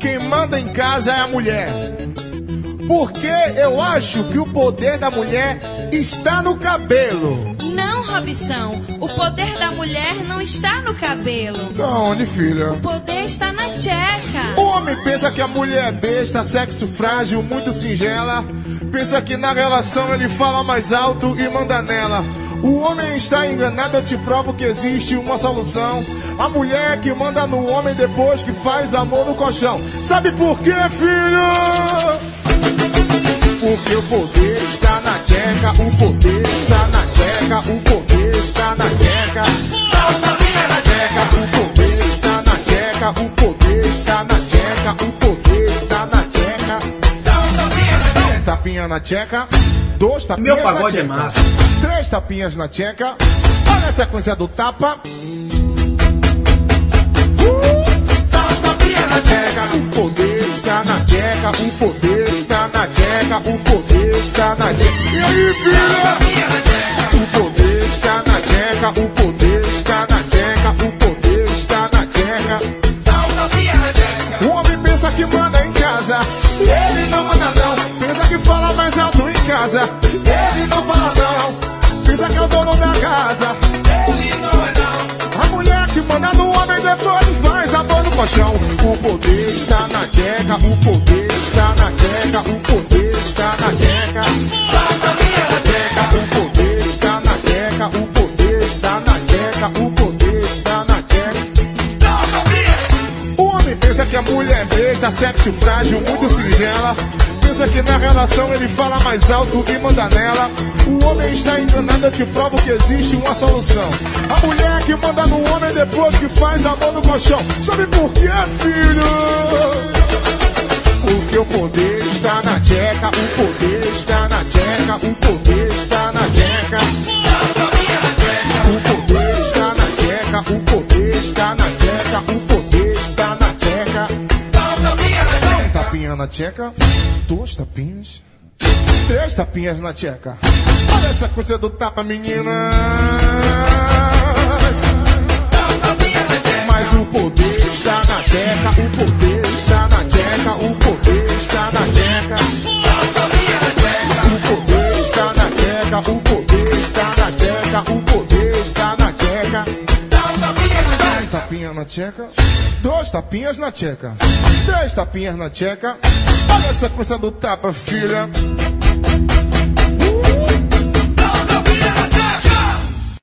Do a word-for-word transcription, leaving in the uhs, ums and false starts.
quem manda em casa é a mulher. Porque eu acho que o poder da mulher está no cabelo. Não, Robson, o poder da mulher não está no cabelo. Da onde, filha? O poder está na tcheca. O homem pensa que a mulher é besta, sexo frágil, muito singela. Pensa que na relação ele fala mais alto e manda nela. O homem está enganado, eu te provo que existe uma solução. A mulher que manda no homem depois que faz amor no colchão. Sabe por quê, filho? Porque o poder está na tcheca, o poder está na tcheca, o poder está na tcheca. Dá um tapinha na tcheca, o poder está na tcheca, o poder está na tcheca, o poder está na tcheca. Dá um tapinha na tcheca. Um tapinha na tcheca, dois tapinhas Meu pagode na é tcheca. massa. Três tapinhas na tcheca. Olha a sequência do tapa. Na tcheca, o poder está na tcheca, o poder está na tcheca, o poder está na tcheca. E aí, filha? O poder está na tcheca, o poder está na tcheca, o poder está na tcheca. O homem pensa que manda em casa, ele não manda não. Pensa que fala mais alto em casa, ele não fala não. Pensa que é o dono da casa, ele não é não. A mulher que manda no homem depois faz amor no colchão. O poder está na tcheca, o poder está na tcheca, o poder está na tcheca. Na tcheca, o poder está na tcheca, o poder está na tcheca, o poder está na tcheca. O homem pensa que a mulher é besta, sexo frágil, muito singela. Pensa que na relação ele fala mais alto e manda nela. O homem está enganado, eu te provo que existe uma solução. A mulher que manda no homem depois que faz amor no colchão. Sabe por quê, filho? Porque o poder está na tcheca, o poder está na tcheca, o poder está na tcheca. O poder está na tcheca, o poder está na tcheca, o poder está na tcheca. Um tapinha na tcheca, dois tapinhas, três tapinhas na tcheca. Olha essa coisa do tapa, meninas. Mas o poder está na tcheca, o poder está na tcheca, o poder está na tcheca. O poder está na tcheca, o poder está na tcheca, o poder está na tcheca. Um tapinha na tcheca, dois tapinhas na tcheca, três tapinhas na tcheca. Olha essa coisa do tapa, filha.